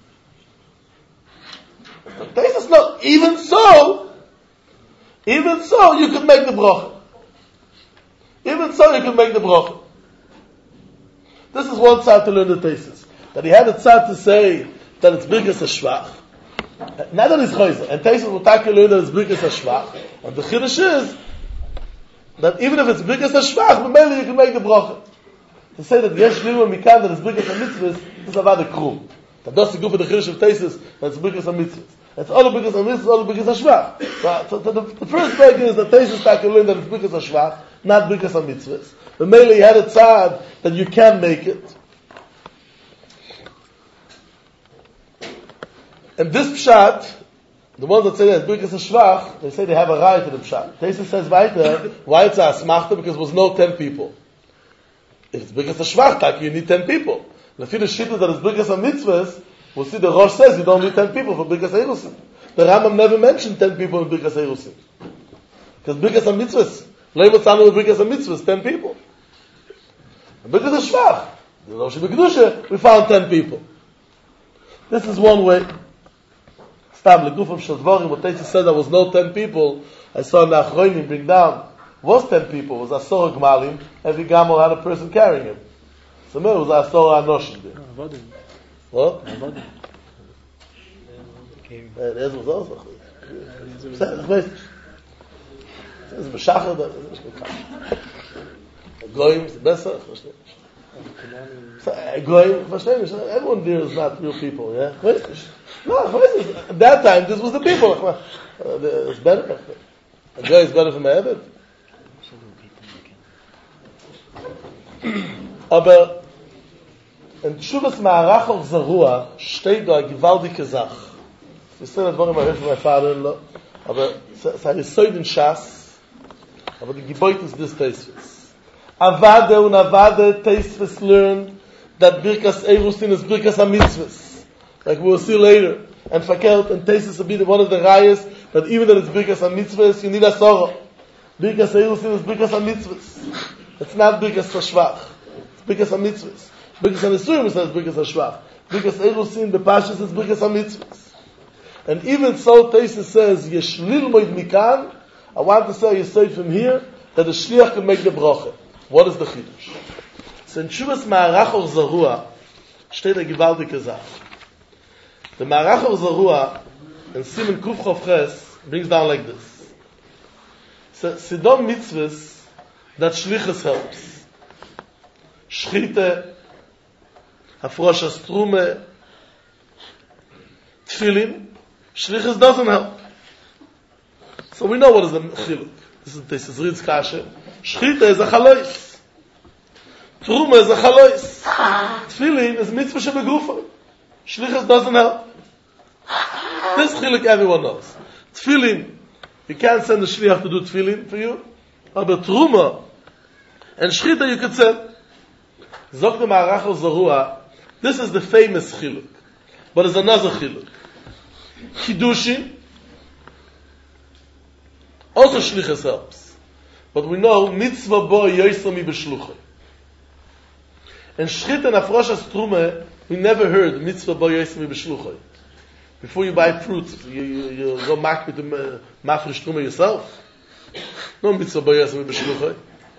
Mechatesa is not even so. Even so, you could make the broche. Even so, you can make the broche. This is one side to learn the thesis. That he had a side to say that it's Birkas HaShvach. Not that it's Chayzer. And thesis will take you learn that it's Birkas HaShvach. And the Chiddush is that even if it's Birkas HaShvach, but mainly you can make the broche. To say that Yesh Lilma Mikan that it's Birkas HaMitzvahs is about the krum. That does the go for the Chiddush of thesis that it's Birkas HaMitzvahs. It's all the Birkas HaMitzvahs, all the Birkas HaShvach. So, so, so the, the first thing is that thesis take you learn that it's Birkas HaShvach, not Birkas HaMitzvahs. But mainly you had a tzad that you can make it. And this pshat, the ones that say that it's Birkas HaShvach, they say they have a right to the pshat. Tesis says weiter, why it's a asmachta? Because there was no ten people. If it's Birkas HaShvach, you need ten people. And if you the shittas that it's Birkas HaMitzvahs, we'll see the Rosh says you don't need ten people for Birkas Eirusin. The Rambam never mentioned ten people in Birkas Eirusin. Because Birkas HaMitzvahs, Leiva Tzanu with Birkas HaMitzvahs, ten people. And Birkas HaShvach, the Rosh HaBekdusha, we found ten people. This is one way. Stam, Leguf of Shadvarim, what Tesis said there was no ten people, I saw Nachroinim bring down, was ten people, it was Asor Gmalim, every Gamor had a person carrying him. So maybe it was Asor Anoshim there. What? There's was also. It's Meshachar, Goyim is better. Goyim, everyone there is not real people, yeah? No, at that time, this was the people. It's better. A guy is better from a Ebed. Aber in Tshuvas Ma'arach or Zarua steht da gewaltige Sach. Ich sage das Wort immer von meinem Vater, aber es hat so in Schas, aber die Gebäude ist das Teisves. Avade und Avade Teisves learn that Birkas Eirusin is Birkas HaMitzvahs. Like we will see later. And Fakelt and Teisves will be one of the rayas that even that it's Birkas HaMitzvahs, you need a sorrow. Birkas Eirusin is Birkas HaMitzvahs. It's not Birkas HaShvach. It's Birkas HaMitzvahs. Birkas HaNesurim says Birkas HaShvach. Birkas Eirusin, the Pashas is Birkas HaMitzvahs. And even so, Tesis says, Yesh lilmoid mikan, I want to say, you say from here, that the Shliach can make the bracha. What is the Chiddush? So in Tshuvas Ma'arach or Zarua, steht a gewaltige Sache. The Ma'arach or Zarua, in Simen Kuf Chof Ches, brings down like this. So, Sidon mitzvahs, that Shlichus helps. Shchite, Hafrosh Astrume, Tfilin, Shlichus doesn't help. So we know what is the chiluk. This is this is Ritz Kasha. Shchita is a chalois. Truma is a chalois. Tefillin is mitzvah shebegufa. Shlichus doesn't help. This chiluk everyone knows. Tefillin, you can't send a shliach to do tefillin for you. But truma and shchita you could send. Zok the Marach Zarua. This is the famous chiluk. But there's another chiluk. Kiddushin. Also shlichus helps. But we know mitzvah bo yoisami b'shluchay. And shchita and afroshas truma, we never heard mitzvah bo yoisami b'shluchay. Before you buy fruits, you, you, you go mak with the mafresh truma yourself. No mitzvah bo yoisami b'shluchay.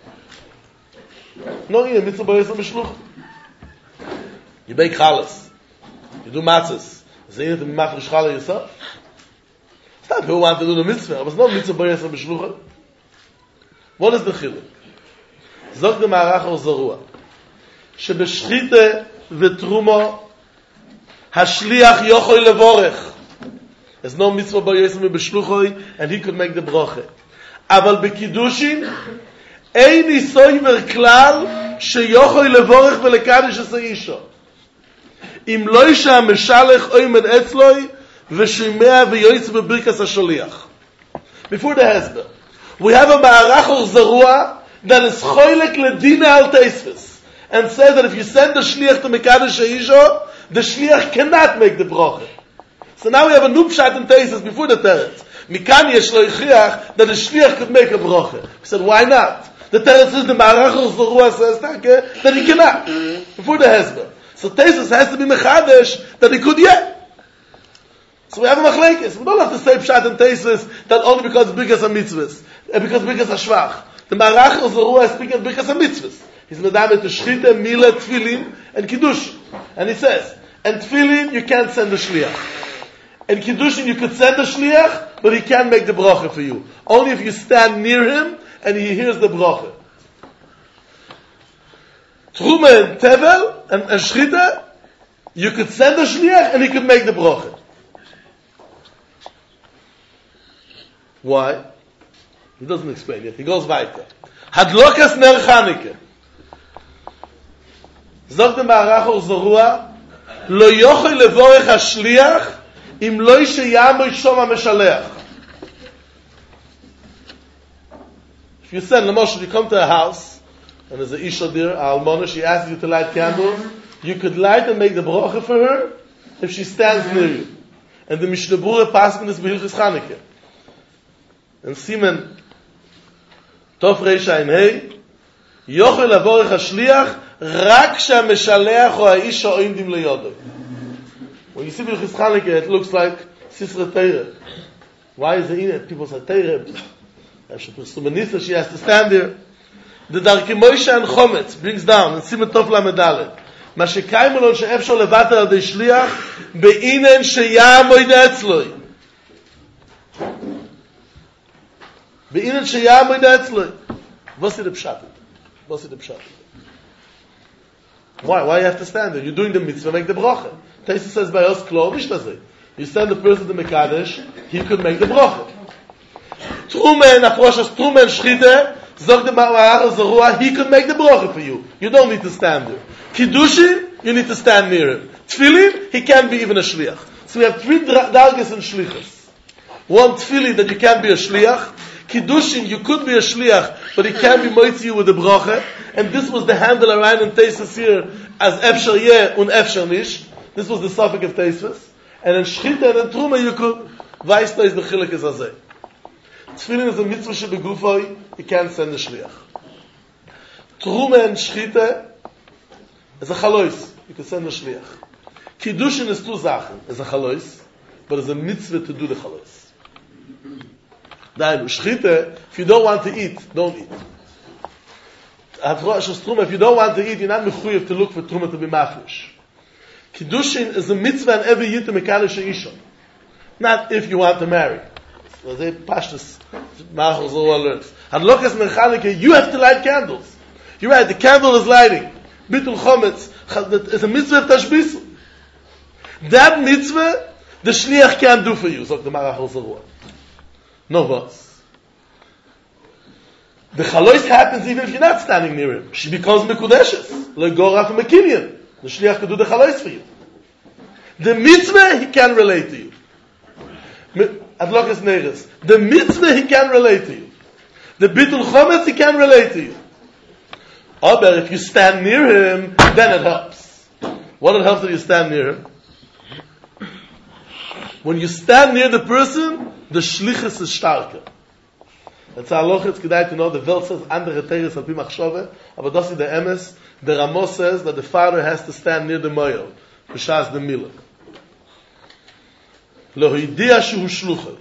No yeah, mitzvah bo yoisami b'shluchay. You bake chalas. You do matzahs. Is there anything mafresh challah yourself? It's not who wants to do the mitzvah. It was no mitzvah bo yoisami b'shluchay. What is the chiluk? Zog the Marach Zarua. Shebeshchite v'trumo hashliach yochoi levorech. There's no mitzvah bo yoisami b'shluchoi, and he could make the broche. Aval b'kiddushin ein isoiver klal sheyochoi levorech v'lekadosh es ha'isha. Im lo isha meshalech oimed etzloi v'shimea v'yoytz b'birkas hasholiach. Before the hesber, we have a Ma'arach Zarua that is choylek ledina al teisves, and says that if you send the shliach to Mekadosh Ha'isha, the shliach cannot make the broche. So now we have a new pshat in teisves before the teretz. Mikan yesh lo yichiach that the shliach could make a broche. We said, why not? The teretz is the Ma'arach Zarua says that he cannot before the hesber. So teisves has to be mechadesh that he could yet. So we have a machlekes. We don't have to say pshat and teisves that only because bikas are mitzvahs. And because bikas are shvach. The Marach Zarua is speaking bikas are mitzvahs. He's medamed to shchita, mila, tefillin, and kiddush. And he says, and tefillin you can't send the shliach. And kiddushin you could send the shliach, but he can't make the bracha for you. Only if you stand near him and he hears the bracha. Truma and tevel and, and shchita, you could send the shliach and he could make the bracha. Why? He doesn't explain it. He goes weiter. Hadlokas ner Chanukah. Zog the Marach Zarua, lo yochel levorech hashliach im lo yishayamu shom hameshaleach. If you send, Lamoshe, you come to a house, and there's an isha there, a almona, she asks you to light candles, you could light and make the bracha for her if she stands near you. And the Mishnah Berurah paskin is b'Hilchos Chanukah. And Simen Tov Reish Ayin Hei Yochel Lavorech HaShliach Rak She'Hameshaleach O HaIsha Oimdim Le'Yodoi. When you see B'Hilchos Chanukah, it looks like Sisra Teireh. Why is it in it? People say Teireh. She has to stand there. The Darkei Moshe and Chometz brings down in Simen Tov Lamed Daled Ma Shekayim Elon She'efshar Levater Al Dei Shliach Be'inen She'Ya'amod Etzloi. Be'inan sheyamod etzloi. What's the pshat? What's the pshat? Why? Why you have to stand there? You're doing the mitzvah, make the bracha. Taisa says by us, klo, nishtazeh. You send the person to Mekadesh, he could make the bracha. Trumen, afroshas, trumen, shchite, zog the Marach Zarua, he could make the bracha for you. You don't need to stand there. Kiddushin, you need to stand near him. Tefillin, he can't be even a shliach. So we have three dargas and shlichas. One tefillin that you can't be a shliach. Kiddushin, you could be a shliach, but he can't be moitzi you with the bracha. And this was the handle around in Teisves here as efshar yeh und efshar nish. This was the suffix of Teisves. And in shchita and in truma you could. Weißt du, is the chilek is azeh. Tefillin is a mitzvah shebegufoi, you can't send a shliach. Truma and shchita is a chalois, you can send a shliach. Kiddushin is two zachen, is a chalois, but it's a mitzvah to do the chalois. Shchita, if you don't want to eat, don't eat. If you don't want to eat, you're not mechuyev to look for truma to be mafresh. Kiddushin is a mitzvah and every yid to Mekadosh Ha'isha. Not if you want to marry. So they pashtus, Marach Zarua learns. Hadlokas ner Chanukah, you have to light candles. You're right, the candle is lighting. Bitul chometz, it's a mitzvah of tashbis. That mitzvah, the shliach can't do for you, so the Marach Zarua. No was. The chalois happens even if you're not standing near him. She becomes mekudeshes. Like go off a mekinyan. The shliach could do the chalois for you. The mitzvah, he can relate to you. Adlokas neres. The mitzvah, he can relate to you. The bitul chometz, he can relate to you. Oh, but if you stand near him, then it helps. What it helps if you stand near him? When you stand near the person, the shlichus is starker. That's how Aloch it's gedai to know the Welt says andere teres al pi machshove, aber das is the emes. The Ramos says that the father has to stand near the moil, b'shas the milah. Lo hidia shehu shlucha.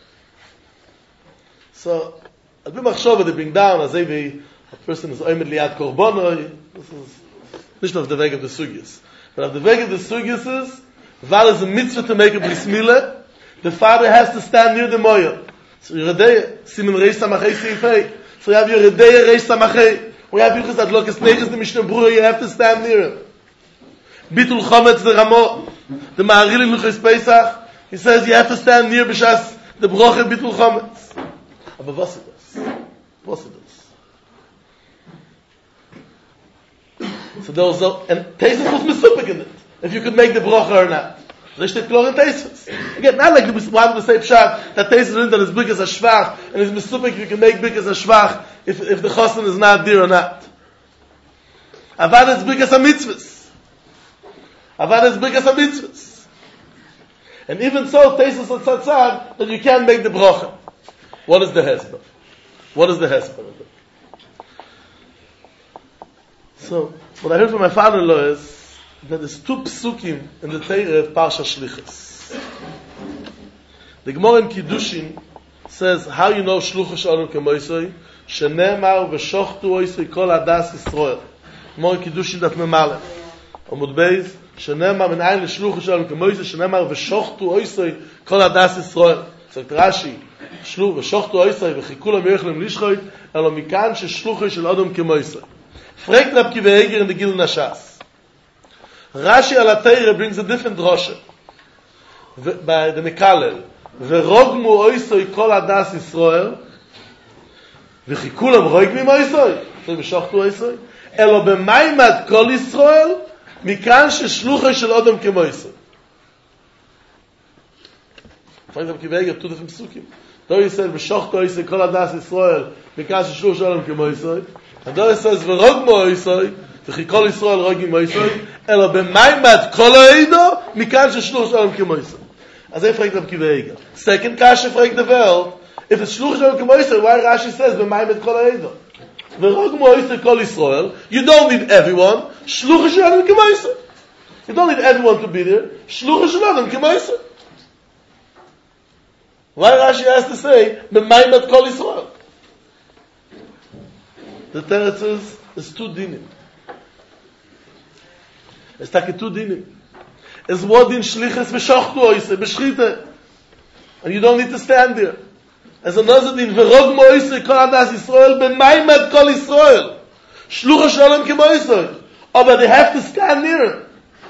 So, al pi machshove they bring down as if a person is oimed liad korbono. This is nicht auf the weg of the sugyas, but auf the weg of the sugyas is, while is a mitzvah to make a bris milah, the father has to stand near the moil. So Yeridei, Simen Reish Samachei Seifei. So you have Yeridei Reish Samachei. We have Yuchas Adlokas Neiches, the Mishnah Brura, you have to stand near him. Bitul Chometz, the Ramo, the Ma'aril in Luchas Pesach, he says you have to stand near B'shas, the Broche Bitul Chometz. Aber was ist das? Was ist das? So there was a, and Tesis was misupik in it, if you could make the Broche or not. They steht klar in Tesis. Again, not like the one to say pshat that Tesis is that his big as a schwach and his misupik you can make big as a schwach if if the chosin is not there or not. Avad is big as a mitzvahs. Avad is big as a mitzvahs. And even so, Tesis is tzatzad that you can't make the brocha. What is the hesper? What is the hesper of it? So, what I heard from my father-in-law is that there's two psukim in the Torah of Parsha Shlichus. The Gemara in Kiddushin says, how you know Shluchah Shalom Kemoisoi? Shenemar v'shochtu oisoi kol adas Yisroel. Gemara in Kiddushin dat memalef. Amud Beis, Shenemar min ein l'Shluchah Shalom Kemoisoi, Shenemar v'shochtu oisoi kol adas Yisroel. Sagt Rashi, Shluch v'shochtu oisoi v'chikulam yoichlem lishchoit, elo mikan sheshluchah shel Adam Kemoisoi. Fragt Rab Kiva Eger in the Gil Nashas. Rashi al Teire brings a different drosha by the Mekalel. V'rogmu oisoi kol adas Yisroel v'chikulam roigmim oisoi so v'shochtu oisoi elo b'maimad kol Yisroel mikan sheshluchah shel Adam kemoisoi. Find Rab Kiva Eger two different psukim. Though he said v'shochtu oisoi kol adas Yisroel mikan sheshluchah shel Adam kemoisoi, and though he says v'rogmu oisoi v'chikol Yisroel roigmim oisoi elo b'maimad kol ha'edo mikan sheshluchah shel Adam kemoisoi. As I fragt Rab Kiva Eger. Second kasha fragt the world, if it's shluchah shel Adam kemoisoi, why Rashi says b'maimad kol ha'edo? V'rogmu oisoi kol Yisroel, you don't need everyone, shluchah shel Adam kemoisoi. You don't need everyone to be there, shluchah shel Adam kemoisoi. Why Rashi has to say b'maimad kol Yisroel? The teretz is, is two dinim. It's like two dinim. It's what in shlichus v'shochtu oisei b'shchita, and you don't need to stand there. As another din v'rogmu oisei kol adas Yisroel b'maimad kol Yisroel shluchah shel Adam kemoisoi. Oh, but they have to stand near him.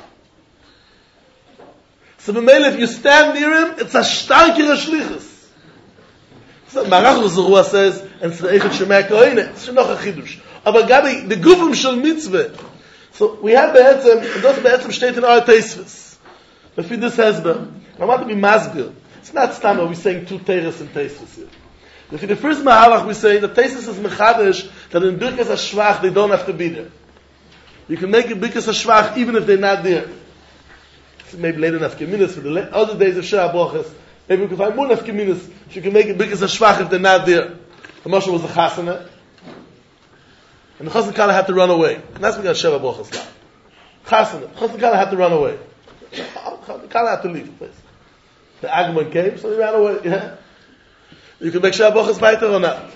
So b'meil, if you stand near him, it's a starkere shlichus. So Marach Zurua says, and Tzreichet Shemei Kohenet, it's noch a chidush. Aber gabi, the gufim shel mitzvah. So we have be'etzem, and those be'etzem state in our teisves. If we this hezber, I want to be masbir. It's not stam, are we saying two teires and teisves here. If in the first mahalach we say that teisves is mechadesh, that in Birkas HaShvach they don't have to be there. You can make a Birkas HaShvach even if they're not there. So maybe later enough minutes for the other days of Shah Brochas. Maybe we can find more enough minutes so you can make a Birkas HaShvach if they're not there. The Moshe was a chasana. And the Chassan Kala had to run away. And that's what we got Sheva Brochas now. Chasana. Chassan Kala had to run away. Kala had to leave the place. The Agman came, so he ran away. Yeah. You can make Sheva Brochas weiter or not.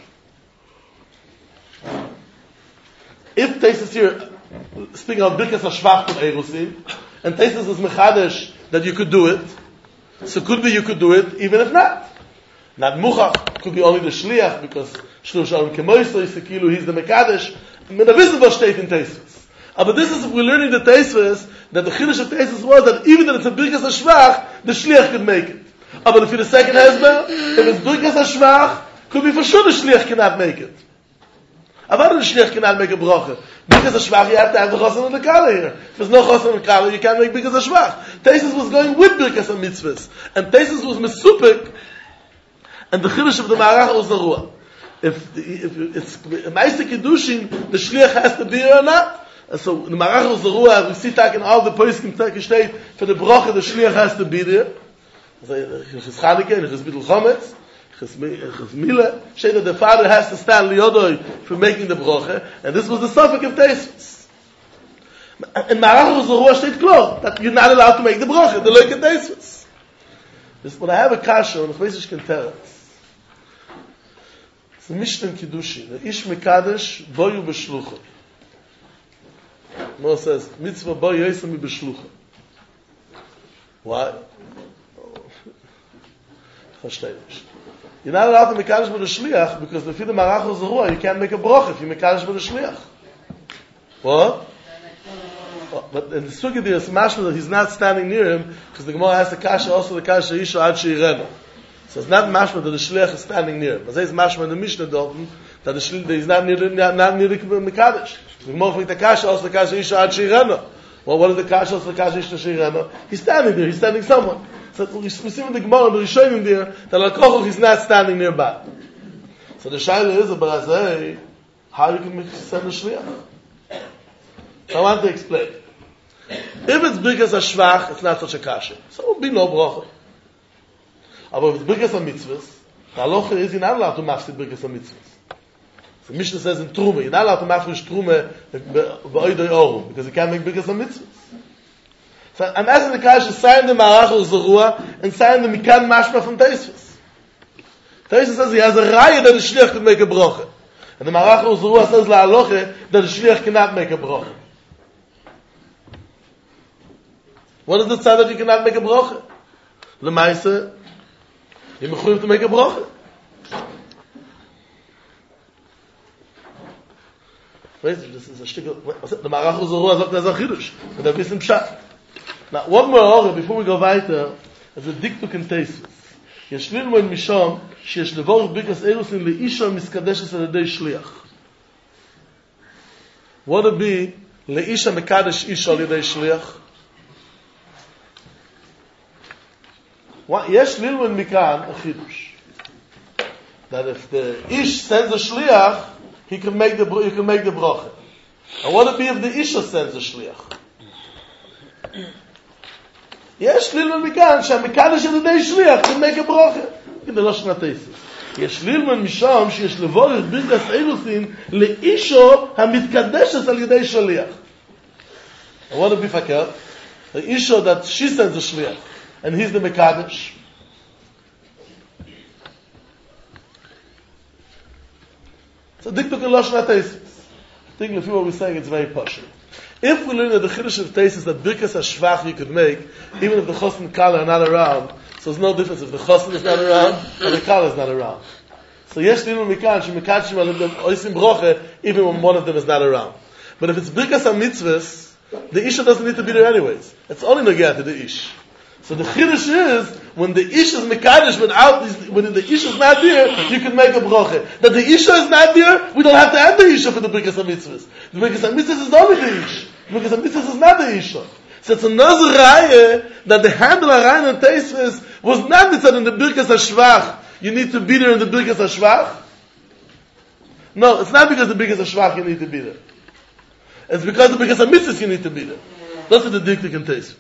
If Tesis here, speaking of Birkas HaShvach from Erusim, and Tesis is Mechadesh that you could do it, so could be you could do it, even if not. Not Muchach, could be only the Shliach, because Shluch Shalom Kemoisoi, Sekilu, he's the Mekadesh, in a visible state in Tesis. But this is, if we're learning the Tesis, that the Chiddush of Tesis was that even that it's a Birkas HaShvach, the Shliach could make it. Aber for the second husband, if it's Birkas HaShvach, could be for sure the Shliach cannot make it. Aber the Shliach cannot make a bracha. Birkas HaShvach, you have to have the Chosan and the Kala here. If there's no Chosan and the Kala, you can't make Birkas HaShvach. Taisus was going with Birkas HaMitzvahs. And Taisus was Mesupik, and the Chiddush of the Marach was the Ruah. If, if it's Ma'aseh Kiddushin, the Shliach has to be here or not. And so the Marach was the Ruah, we see that in all the Poskim State, for the bracha, the Shliach has to be there. So, it's Chanukah, it's Bidul Chometz, it's Mila, say that the father has to stand liyodoi for making the bracha, and this was the suffix of Teisus. And Marach was the Ruah state klar, that you're not allowed to make the bracha, the loik of Teisus. This, when I have a kasha, and the Chveisish can tell us, it's a Mishnah in Kiddushin, the Ish Mekadesh, boyu b'shlucha. Mo says, mitzvah boyu yisam b'shlucha. Why? You're not allowed to mekadesh with a shliach because if you're the marach of Zerua, you can't make a broch if you mekadesh with a shliach. What? But in the sugi there is mashma that he's not standing near him because the Gemara has the kasha, also the kasha isha ad sheirena. So it's not mashma that the shliach is standing near him. But it's mashma in the Mishnah Dalton that the shliach is not near the, not, not near the mekadesh. The Gemara for the kasha, also the kasha isha ad sheirena. Well, what is the kasha, also the kasha isha sheirena? He's standing there. He's standing somewhere. So we see in the Gemara and the Rishonim there that Al-Kochach is not standing nearby. So the Shaila is about say, how you can send a Shliach. So I want to explain. If it's Birkas HaShvach, it's not such a kasha. So it will be no bracha. But if it's Birkas HaMitzvahs, the halacha is you're not allowed to mafsid Birkas HaMitzvahs. So Mishnah says in Truma, you're not allowed to mafrish Truma b'oidoi oru, because you can't make Birkas HaMitzvahs. So I'm asking the Kash to sign the Marach of Zerua and sign the Mikan Mashma from Teisus. Teisus says he has a raya that the Shliach can make a bracha. And the Marach of Zerua says la aloche that the Shliach cannot make a bracha. What is the tzad that you cannot make a bracha? The Maisa, you're mechuyev to make a bracha. Wait, this is a shtickle. The Marach of Zerua sagt das a Chiddush. Und da wissen Pshat. Now, one more order before we go weiter, as a diktuk in Teisus. יש ללמוד משום שיש לבורך ברכס אירוסין לאישה מסקדשת על ידי שליח. What would be לאישה מקדש אישה על ידי שליח? יש ללמוד מכאן a חידוש. That if the ish sends a shliach, he can make the he can make the bracha. And what would be if the isha sends a shliach? יש ללמוד מכאן שהמקדש על ידי שליח can make a bracha. כדי לא שנת תייסס. יש ללמוד משם שיש לבורך ברכס אירוסין לאישו המתקדשת על ידי שליח. I want to be fakir. The isha that she sends a shliach and he's the mekadesh. So diktuk in Lashon HaTeisus. I think if you what we're saying, it's very partial. If we learn that the Chiddush of Teisus that Birkas HaShvach you could make, even if the Chos and Kala are not around, so there's no difference if the Chos is not around or the Kala is not around. So yesh linu mikan shemikadshim alim oisim broche even when one of them is not around. But if it's Birkas HaMitzvahs, the Isha doesn't need to be there anyways. It's only Nogea to the Ish. So the Chiddush is, when the Ish is Mekadesh, without, when the Ish is not there, you can make a broche. That the Isha is not there, we don't have to add the Isha for the Birkas HaMitzvahs. The Birkas HaMitzvahs is only the Ish. The Birkas HaMitzvahs is not the Isha. So it's another raya that the handle of Ryan and Teisves was not decided in the Birkas HaShvach. You need to be there in the Birkas HaShvach. No, it's not because the Birkas HaShvach you need to be there. It's because the Birkas HaMitzvahs you need to be there. That's what the Diktik and Teisves.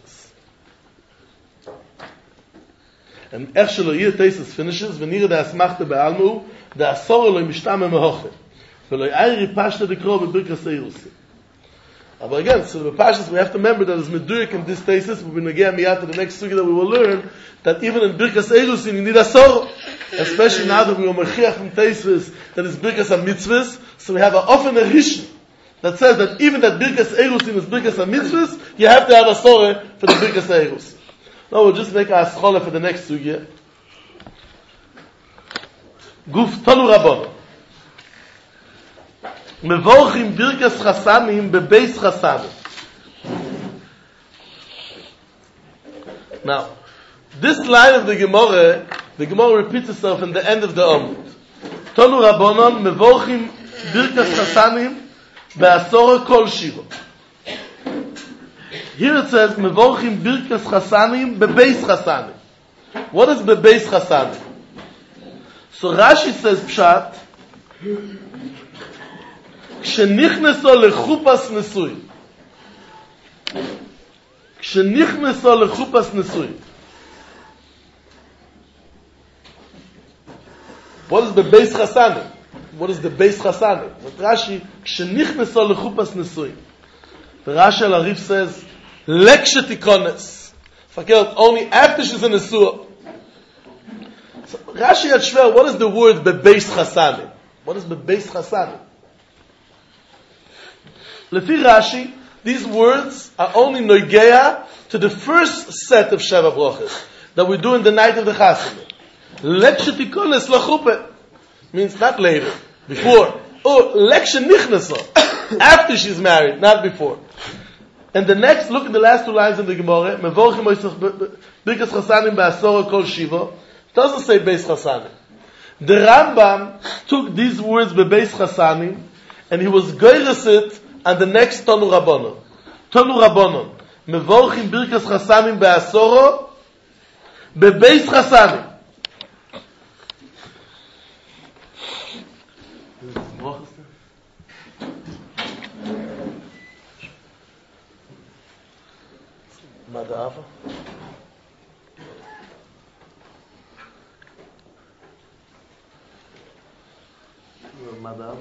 And Echshelo Yir Teisus finishes, V'nira da asmachta be'almu, da asor eloi mishtame mehoche. V'loi ayri pashta dekro b'birkas eirusi. But again, so the Pashas, we have to remember that as Medurik in this Teisus, we're going to get miyat to the next sugi that we will learn, that even in Birkas Eirusin you need asor. Especially now that we are mechiach from Teisus, that is Birkas HaMitzvahs, so we have an often a Rishon that says that even that Birkas Eirusin is Birkas HaMitzvahs, you have to have asor for the Birkas Eirusin. Now we'll just make a scholar for the next sugya. Guf Tanu Rabban. Mevorchim Birkas Chasamim bebeis Chasamim. Now, This line of the Gemara, the Gemara repeats itself in the end of the Amud. Tonu Rabbanon mevorchim birkas chasanim be'asora kol shiva. Here it says mevorchim birkas chasanim bebeis chasanim. What is bebeis chasanim? So Rashi says pshat כשנכנסו לחופש נשוי. כשנכנסו לחופש נשוי. What is the base chasanim? What is the base chasanim? But Rashi, כשנכנסו לחופש נשוי. The Rashi al-Arif says, lekshitikones. Fakir, only after she's in the suah. So Rashi had shver, what is the word bebeis chasanim? What is bebeis chasanim? Lefi Rashi, these words are only noigeya to the first set of Sheva Brachos that we do in the night of the Chasanim. Lekshitikones lachupe means not later, before. Or lekshenichneso, after she's married, not before. And the next, look at the last two lines in the Gemara. Mevorchim birkas chasanim ba'asora kol shiva. It doesn't say beis chasanim. The Rambam took these words bebeis chasanim and he was goyresit on the next Tonu Rabbanon. Tonu Rabbanon. Mevorchim birkas chasanim ba'asora bebeis chasanim. Madava. Madava.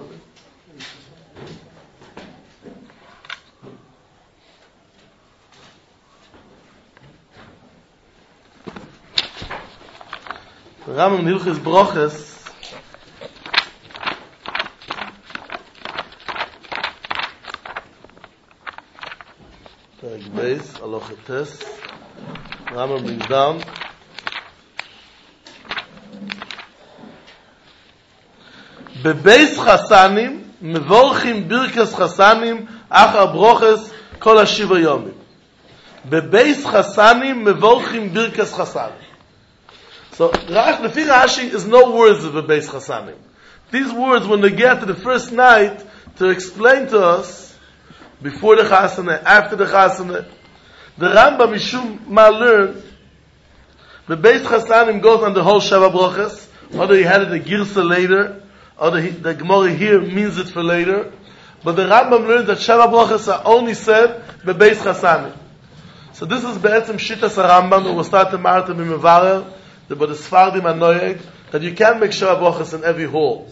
Ramam Hilchis Broches. Perek Beis, Aloche Tes. Rambam brings down. Bebeis chasanim, mevorchim birkas chasanim, achar broches, kol hashiva yomim. Bebeis chasanim, mevorchim birkas chasanim. So, Lefi Rashi is no words of bebeis chasanim. These words, when they get to the first night, to explain to us, before the chasana, after the chasana, the Rambam Mishum Ma learned, the Beis Chasanim goes on the whole Sheva Brochos, although he had it a Girsa later, although he, the Gemara here means it for later, but the Rambam learned that Sheva Brochos are only said the Beis Chasanim. So this is Be'etzem Shittas Rambam, who will start to Marta B'Mevarer, the B'Des Sfardim Anoyeg, that you can make Sheva Brochos in every hall.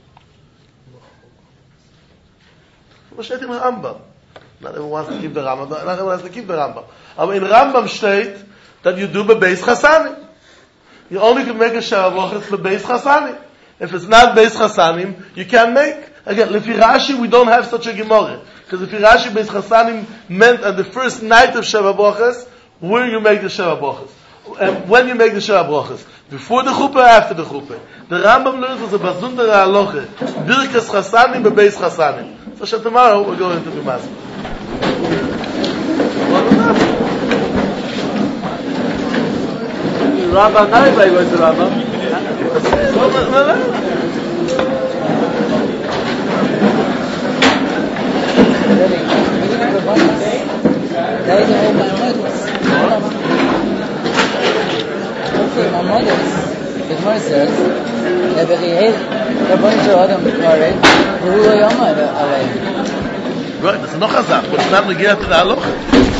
What steht im Rambam? Not everyone wants to keep the Rambam. Not everyone wants to keep the Rambam. But in Rambam state that you do bebeis chasanim. You only can make a Sheva Brochos bebeis chasanim. If it's not beis chasanim, you can't make. Again, Lefi Rashi, we don't have such a Gemara. Because Lefi Rashi, beis chasanim meant on the first night of Sheva Brochos, where you make the Sheva Brochos. And when you make the Sheva Brochos. Before the chuppah or after the chuppah. The Rambam learns as a bazundere halacha. Birkas chasanim bebeis chasanim. So tomorrow we're going to be Masber. Rambam, not everybody goes to Rambam. That is all my models. Okay, my models. The Gemara says, Rabbi Shel Adam B'Kare, who will Yom Alei. Right, that's noch a Sach, but it's not to get to the halacha.